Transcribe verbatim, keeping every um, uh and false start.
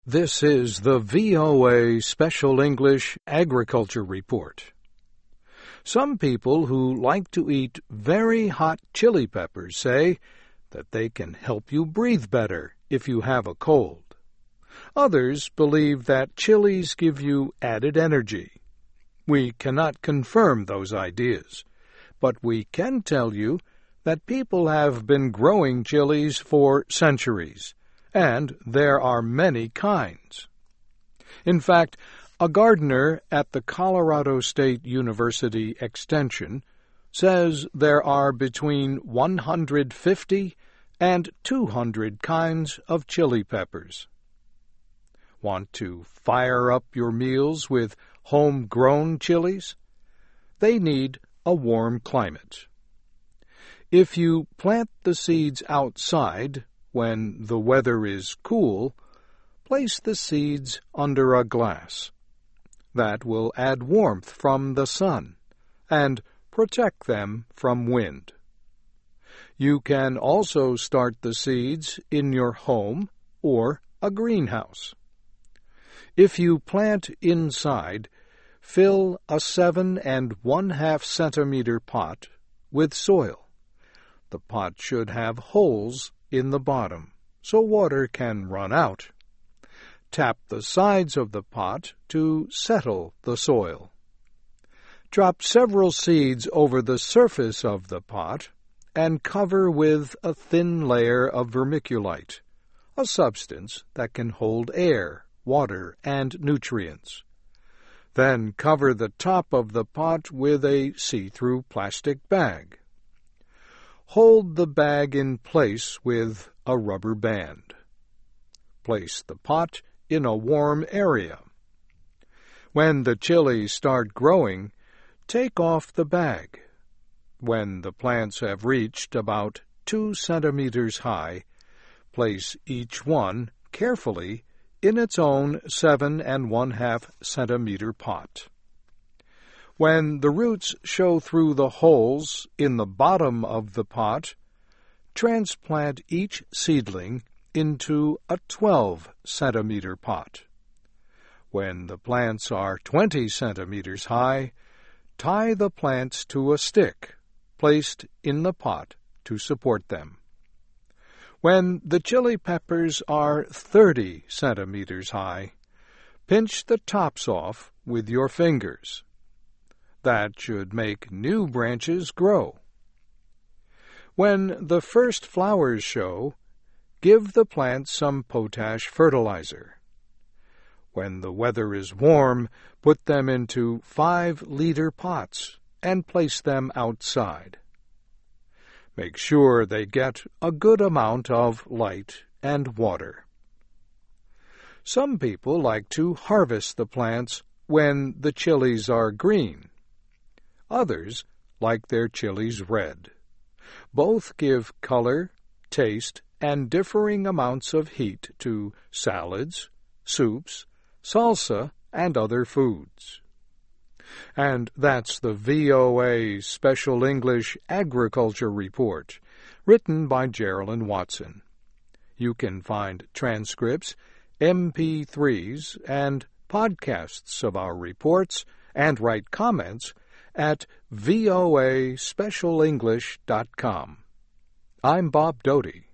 This is the V O A Special English Agriculture Report. Some people who like to eat very hot chili peppers say that they can help you breathe better if you have a cold. Others believe that chilies give you added energy. We cannot confirm those ideas, but we can tell you that people have been growing chilies for centuries, and there are many kinds. In fact, a gardener at the Colorado State University Extension says there are between one hundred fifty and two hundred kinds of chili peppers. Want to fire up your meals with homegrown chilies? They need a warm climate. If you plant the seeds outside when the weather is cool, place the seeds under a glass. That will add warmth from the sun and protect them from wind. You can also start the seeds in your home or a greenhouse. If you plant inside, fill a seven and one-half centimeter pot with soil. The pot should have holes in the bottom, so water can run out. Tap the sides of the pot to settle the soil. Drop several seeds over the surface of the pot and cover with a thin layer of vermiculite, a substance that can hold air, water, and nutrients. Then cover the top of the pot with a see-through plastic bag. Hold the bag in place with a rubber band. Place the pot in a warm area. When the chilies start growing, take off the bag. When the plants have reached about two centimeters high, place each one carefully in its own seven and one-half centimeter pot. When the roots show through the holes in the bottom of the pot, transplant each seedling into a twelve centimeter pot. When the plants are twenty centimeters high, tie the plants to a stick placed in the pot to support them. When the chili peppers are thirty centimeters high, pinch the tops off with your fingers. That should make new branches grow. When the first flowers show, give the plants some potash fertilizer. When the weather is warm, put them into five-liter pots and place them outside. Make sure they get a good amount of light and water. Some people like to harvest the plants when the chilies are green. Others like their chilies red. Both give color, taste, and differing amounts of heat to salads, soups, salsa, and other foods. And that's the V O A Special English Agriculture Report, written by Geraldine Watson. You can find transcripts, M P threes, and podcasts of our reports and write comments at voa special english dot com. I'm Bob Doty.